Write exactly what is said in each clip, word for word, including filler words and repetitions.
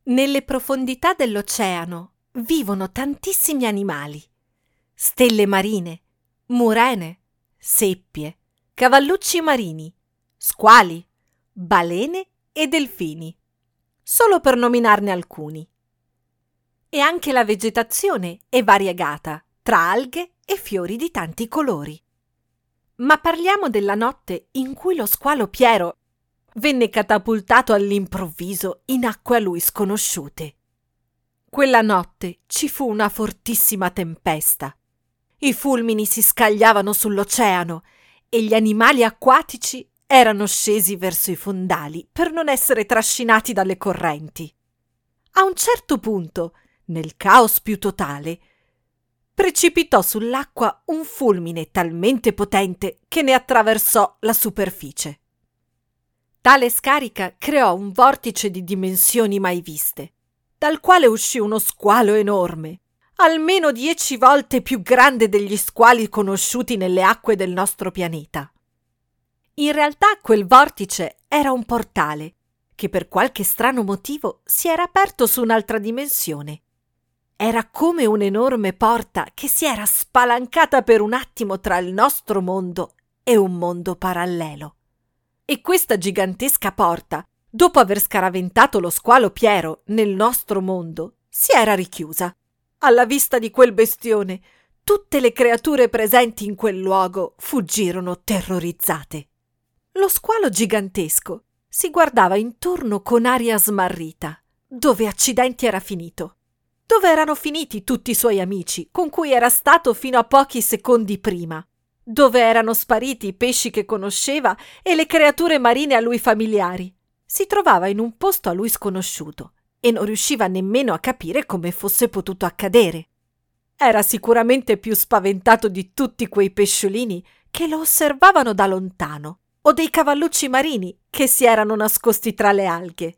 Nelle profondità dell'oceano vivono tantissimi animali. Stelle marine, murene, seppie, cavallucci marini, squali, balene e delfini, solo per nominarne alcuni. E anche la vegetazione è variegata tra alghe e fiori di tanti colori. Ma parliamo della notte in cui lo squalo Piero venne catapultato all'improvviso in acque a lui sconosciute. Quella notte ci fu una fortissima tempesta. I fulmini si scagliavano sull'oceano e gli animali acquatici erano scesi verso i fondali per non essere trascinati dalle correnti. A un certo punto, nel caos più totale, precipitò sull'acqua un fulmine talmente potente che ne attraversò la superficie. Tale scarica creò un vortice di dimensioni mai viste, dal quale uscì uno squalo enorme, almeno dieci volte più grande degli squali conosciuti nelle acque del nostro pianeta. In realtà quel vortice era un portale che per qualche strano motivo si era aperto su un'altra dimensione. Era come un'enorme porta che si era spalancata per un attimo tra il nostro mondo e un mondo parallelo. E questa gigantesca porta, dopo aver scaraventato lo squalo Piero nel nostro mondo, si era richiusa. Alla vista di quel bestione, tutte le creature presenti in quel luogo fuggirono terrorizzate. Lo squalo gigantesco si guardava intorno con aria smarrita. Dove accidenti era finito? Dove erano finiti tutti i suoi amici, con cui era stato fino a pochi secondi prima? Dove erano spariti i pesci che conosceva e le creature marine a lui familiari? Si trovava in un posto a lui sconosciuto e non riusciva nemmeno a capire come fosse potuto accadere. Era sicuramente più spaventato di tutti quei pesciolini che lo osservavano da lontano, o dei cavallucci marini che si erano nascosti tra le alghe.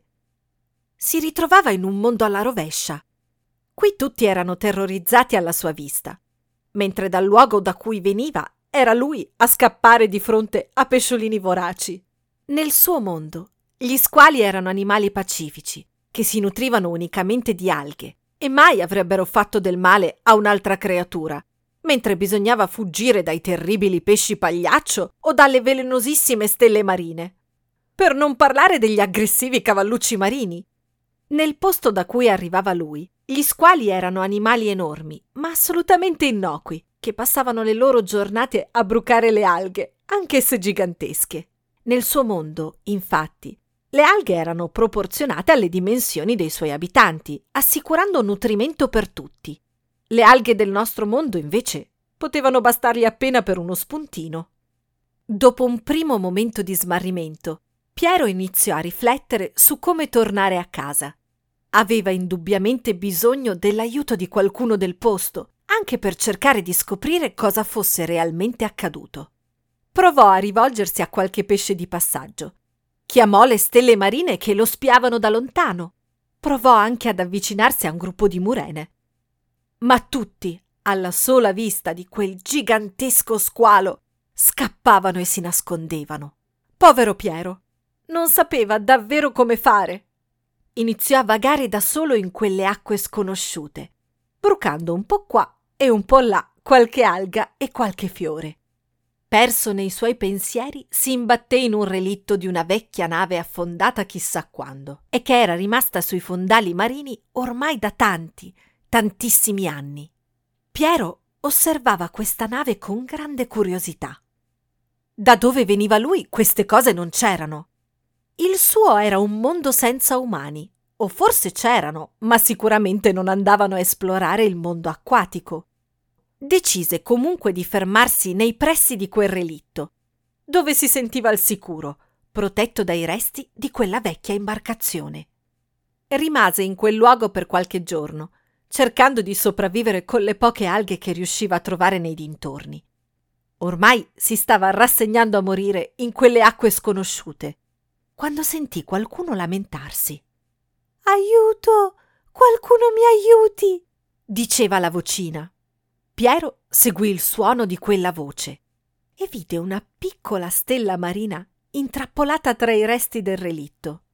Si ritrovava in un mondo alla rovescia. Qui tutti erano terrorizzati alla sua vista, mentre dal luogo da cui veniva era lui a scappare di fronte a pesciolini voraci. Nel suo mondo, gli squali erano animali pacifici, che si nutrivano unicamente di alghe e mai avrebbero fatto del male a un'altra creatura, mentre bisognava fuggire dai terribili pesci pagliaccio o dalle velenosissime stelle marine. Per non parlare degli aggressivi cavallucci marini. Nel posto da cui arrivava lui, gli squali erano animali enormi, ma assolutamente innocui, che passavano le loro giornate a brucare le alghe, anche se gigantesche. Nel suo mondo, infatti, le alghe erano proporzionate alle dimensioni dei suoi abitanti, assicurando nutrimento per tutti. Le alghe del nostro mondo, invece, potevano bastargli appena per uno spuntino. Dopo un primo momento di smarrimento, Piero iniziò a riflettere su come tornare a casa. Aveva indubbiamente bisogno dell'aiuto di qualcuno del posto, anche per cercare di scoprire cosa fosse realmente accaduto. Provò a rivolgersi a qualche pesce di passaggio. Chiamò le stelle marine che lo spiavano da lontano. Provò anche ad avvicinarsi a un gruppo di murene. Ma tutti, alla sola vista di quel gigantesco squalo, scappavano e si nascondevano. Povero Piero! Non sapeva davvero come fare. Iniziò a vagare da solo in quelle acque sconosciute, brucando un po' qua e un po' là qualche alga e qualche fiore. Perso nei suoi pensieri, si imbatté in un relitto di una vecchia nave affondata chissà quando e che era rimasta sui fondali marini ormai da tanti, tantissimi anni. Piero osservava questa nave con grande curiosità. Da dove veniva lui queste cose non c'erano. Il suo era un mondo senza umani, o forse c'erano, ma sicuramente non andavano a esplorare il mondo acquatico. Decise comunque di fermarsi nei pressi di quel relitto, dove si sentiva al sicuro, protetto dai resti di quella vecchia imbarcazione. Rimase in quel luogo per qualche giorno, cercando di sopravvivere con le poche alghe che riusciva a trovare nei dintorni. Ormai si stava rassegnando a morire in quelle acque sconosciute, quando sentì qualcuno lamentarsi. «Aiuto! Qualcuno mi aiuti!» diceva la vocina. Piero seguì il suono di quella voce e vide una piccola stella marina intrappolata tra i resti del relitto.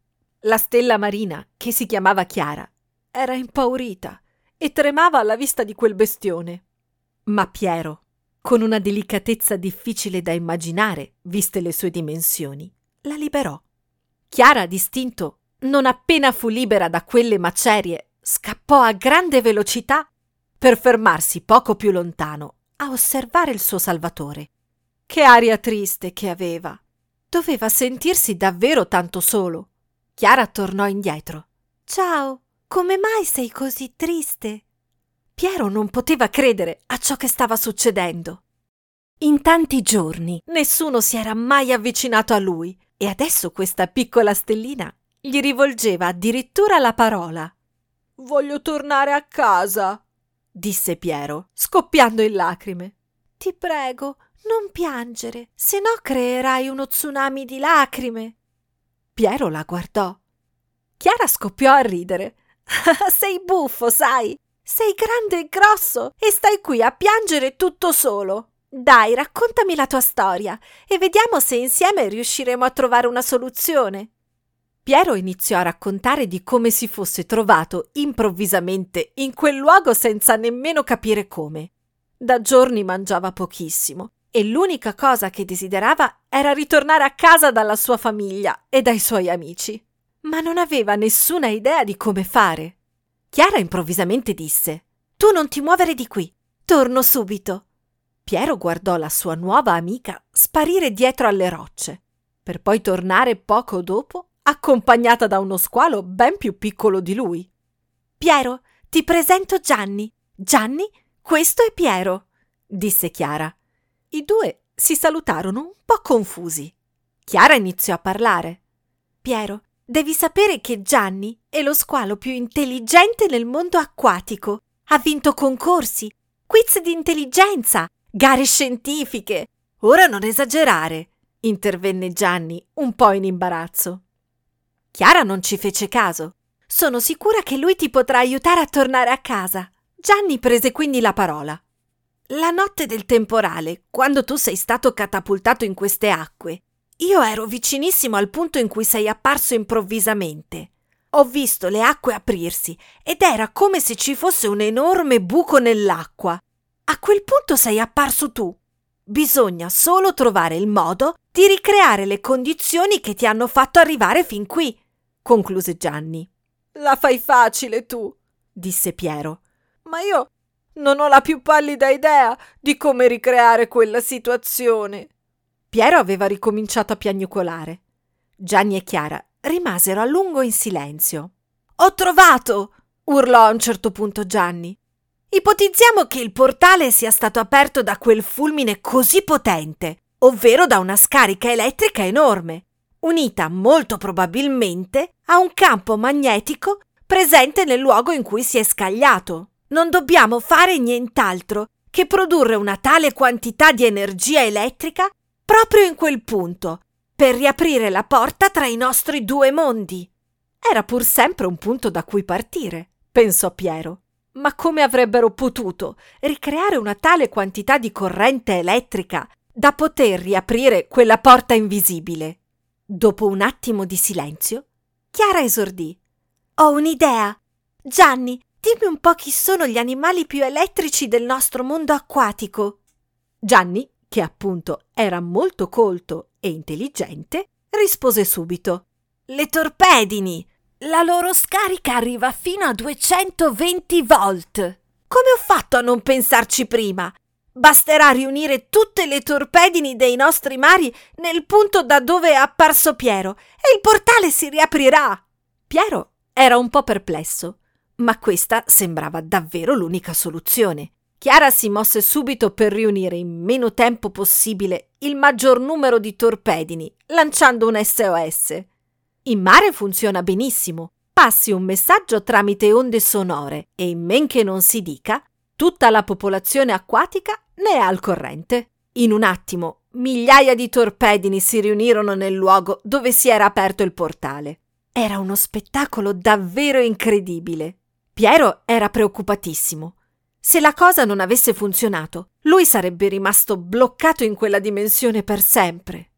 La stella marina, che si chiamava Chiara, era impaurita e tremava alla vista di quel bestione. Ma Piero, con una delicatezza difficile da immaginare, viste le sue dimensioni, la liberò. Chiara, d'istinto, non appena fu libera da quelle macerie, scappò a grande velocità per fermarsi poco più lontano a osservare il suo salvatore. Che aria triste che aveva! Doveva sentirsi davvero tanto solo. Chiara tornò indietro. «Ciao, come mai sei così triste?» Piero non poteva credere a ciò che stava succedendo. In tanti giorni nessuno si era mai avvicinato a lui e adesso questa piccola stellina gli rivolgeva addirittura la parola. «Voglio tornare a casa», disse Piero, scoppiando in lacrime. «Ti prego, non piangere, se no creerai uno tsunami di lacrime». Piero la guardò. Chiara scoppiò a ridere. «Sei buffo, sai? Sei grande e grosso e stai qui a piangere tutto solo. Dai, raccontami la tua storia e vediamo se insieme riusciremo a trovare una soluzione». Piero iniziò a raccontare di come si fosse trovato improvvisamente in quel luogo senza nemmeno capire come. Da giorni mangiava pochissimo e l'unica cosa che desiderava era ritornare a casa dalla sua famiglia e dai suoi amici. Ma non aveva nessuna idea di come fare. Chiara improvvisamente disse: «Tu non ti muovere di qui, torno subito». Piero guardò la sua nuova amica sparire dietro alle rocce, per poi tornare poco dopo accompagnata da uno squalo ben più piccolo di lui. «Piero, ti presento Gianni. Gianni, questo è Piero», disse Chiara. I due si salutarono un po' confusi. Chiara iniziò a parlare. «Piero, devi sapere che Gianni è lo squalo più intelligente nel mondo acquatico. Ha vinto concorsi, quiz di intelligenza, gare scientifiche». «Ora non esagerare», intervenne Gianni un po' in imbarazzo. Chiara non ci fece caso. «Sono sicura che lui ti potrà aiutare a tornare a casa». Gianni prese quindi la parola. «La notte del temporale, quando tu sei stato catapultato in queste acque, io ero vicinissimo al punto in cui sei apparso improvvisamente. Ho visto le acque aprirsi ed era come se ci fosse un enorme buco nell'acqua. A quel punto sei apparso tu. Bisogna solo trovare il modo di ricreare le condizioni che ti hanno fatto arrivare fin qui», concluse Gianni. «La fai facile tu», disse Piero. «Ma io non ho la più pallida idea di come ricreare quella situazione». Piero aveva ricominciato a piagnucolare. Gianni e Chiara rimasero a lungo in silenzio. «Ho trovato!» urlò a un certo punto Gianni. «Ipotizziamo che il portale sia stato aperto da quel fulmine così potente, ovvero da una scarica elettrica enorme, unita molto probabilmente a un campo magnetico presente nel luogo in cui si è scagliato. Non dobbiamo fare nient'altro che produrre una tale quantità di energia elettrica proprio in quel punto, per riaprire la porta tra i nostri due mondi». Era pur sempre un punto da cui partire, pensò Piero. Ma come avrebbero potuto ricreare una tale quantità di corrente elettrica da poter riaprire quella porta invisibile? Dopo un attimo di silenzio, Chiara esordì. «Ho un'idea. Gianni, dimmi un po' chi sono gli animali più elettrici del nostro mondo acquatico». Gianni, che appunto era molto colto e intelligente, rispose subito: «Le torpedini! La loro scarica arriva fino a duecentoventi volt. Come ho fatto a non pensarci prima? Basterà riunire tutte le torpedini dei nostri mari nel punto da dove è apparso Piero e il portale si riaprirà». Piero era un po' perplesso, ma questa sembrava davvero l'unica soluzione. Chiara si mosse subito per riunire in meno tempo possibile il maggior numero di torpedini, lanciando un S O S. In mare funziona benissimo. Passi un messaggio tramite onde sonore e in men che non si dica, tutta la popolazione acquatica ne è al corrente. In un attimo, migliaia di torpedini si riunirono nel luogo dove si era aperto il portale. Era uno spettacolo davvero incredibile. Piero era preoccupatissimo. Se la cosa non avesse funzionato, lui sarebbe rimasto bloccato in quella dimensione per sempre.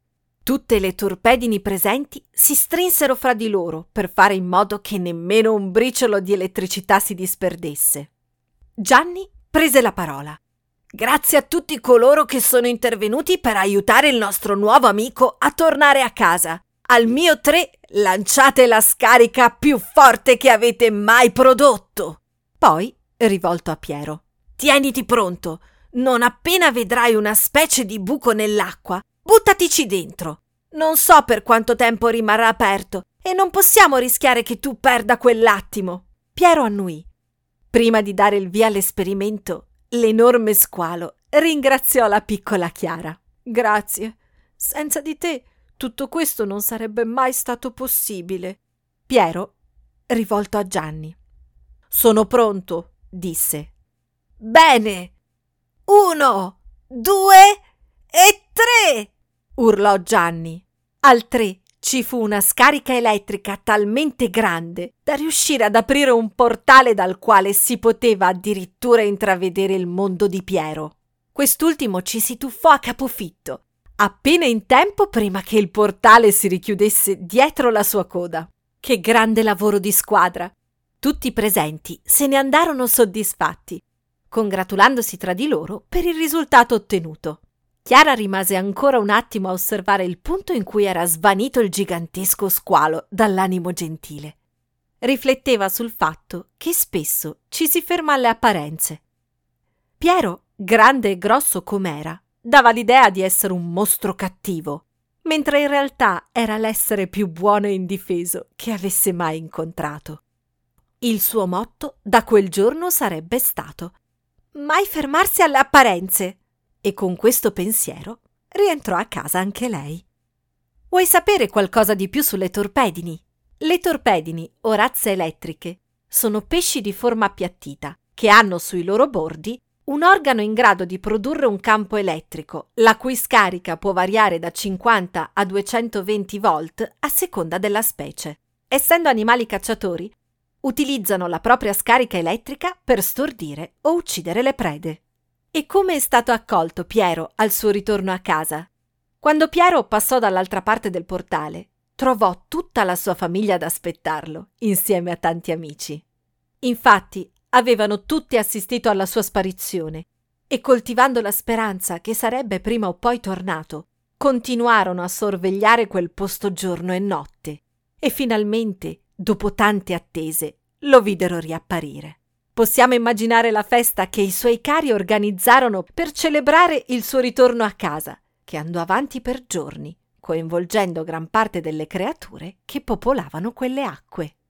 Tutte le torpedini presenti si strinsero fra di loro per fare in modo che nemmeno un briciolo di elettricità si disperdesse. Gianni prese la parola. Grazie a tutti coloro che sono intervenuti per aiutare il nostro nuovo amico a tornare a casa. Al mio tre lanciate la scarica più forte che avete mai prodotto. Poi, rivolto a Piero, tieniti pronto. Non appena vedrai una specie di buco nell'acqua, buttatici dentro. Non so per quanto tempo rimarrà aperto e non possiamo rischiare che tu perda quell'attimo. Piero annuì. Prima di dare il via all'esperimento, l'enorme squalo ringraziò la piccola Chiara. Grazie. Senza di te tutto questo non sarebbe mai stato possibile. Piero, rivolto a Gianni. Sono pronto, disse. Bene. Uno, due e tre! Urlò Gianni. Al tre ci fu una scarica elettrica talmente grande da riuscire ad aprire un portale dal quale si poteva addirittura intravedere il mondo di Piero. Quest'ultimo ci si tuffò a capofitto, appena in tempo prima che il portale si richiudesse dietro la sua coda. Che grande lavoro di squadra! Tutti i presenti se ne andarono soddisfatti, congratulandosi tra di loro per il risultato ottenuto. Chiara rimase ancora un attimo a osservare il punto in cui era svanito il gigantesco squalo dall'animo gentile. Rifletteva sul fatto che spesso ci si ferma alle apparenze. Piero, grande e grosso com'era, dava l'idea di essere un mostro cattivo, mentre in realtà era l'essere più buono e indifeso che avesse mai incontrato. Il suo motto da quel giorno sarebbe stato «Mai fermarsi alle apparenze!» e con questo pensiero rientrò a casa anche lei. Vuoi sapere qualcosa di più sulle torpedini? Le torpedini, o razze elettriche, sono pesci di forma appiattita che hanno sui loro bordi un organo in grado di produrre un campo elettrico, la cui scarica può variare da cinquanta a duecentoventi volt a seconda della specie. Essendo animali cacciatori, utilizzano la propria scarica elettrica per stordire o uccidere le prede. E come è stato accolto Piero al suo ritorno a casa? Quando Piero passò dall'altra parte del portale, trovò tutta la sua famiglia ad aspettarlo, insieme a tanti amici. Infatti, avevano tutti assistito alla sua sparizione e, coltivando la speranza che sarebbe prima o poi tornato, continuarono a sorvegliare quel posto giorno e notte e finalmente, dopo tante attese, lo videro riapparire. Possiamo immaginare la festa che i suoi cari organizzarono per celebrare il suo ritorno a casa, che andò avanti per giorni, coinvolgendo gran parte delle creature che popolavano quelle acque.